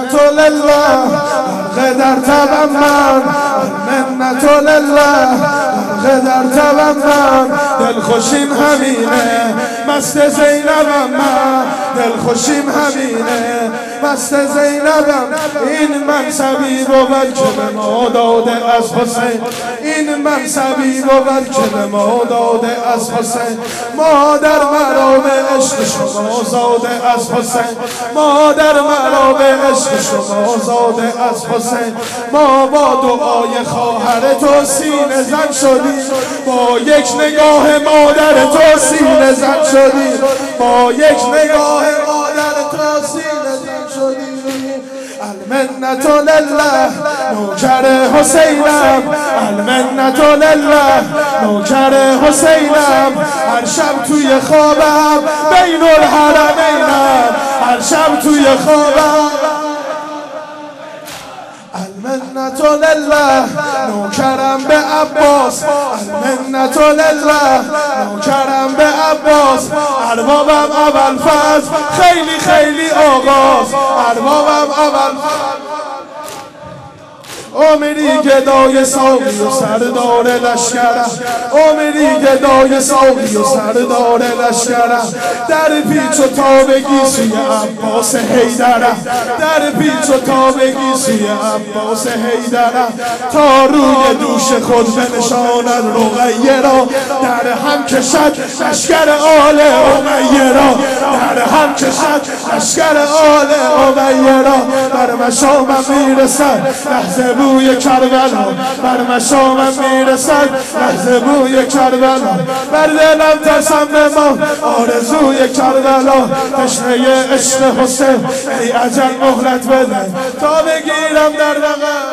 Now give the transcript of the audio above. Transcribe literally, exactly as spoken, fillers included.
المنت لله غرق در تبم من، المنت لله غرق در تبم من، دلخوشیم همینه مست زینبم من، دلخوشیم همینه مست زینبم. این منصبی بود که به ما داده از حسین، این منصبی بود که به ما داده از حسین. ما در مرام عشق شما زاده از حسین، ما در مرام عشق شما زاده از حسین. ما با دعای خواهر تو سینه زن شدیم، با یک نگاه مادر تو سینه زن شدیم، با یک نگاه مادر تو سینه زن شدیم. المنت لله نوکر حسینم، المنت لله نوکر حسینم. هر شب توی خوابم بین الحرمینم، هر شب توی خوابم. المنت لله نوکرم به عباس، المنت لله نوکرم به عباس. اربابم ابوالفضل خیلی خیلی آغاز، اربابم ابوالفضل. آمری گدای ساقی و سردار لشکرم، آمری گدای ساقی و سردار لشکرم. در پیچ و تابگی سوی عباس حیدرم، در پیچ و تابگی سوی عباس حیدرم. تا روی دوش خود بنشاند رقیه را، در هم کشد لشکر آل امیه را، در هم کشد لشکر آل امیه را. بر مشامم میرسد لحظه بوی کربلا، بر مشامم میرسد لحظه بوی کربلا. بر دلم ترسم بمان آرزوی کربلا، تشنه عشق حسین ای اجل مهلت بده تا بگیرم در بغل.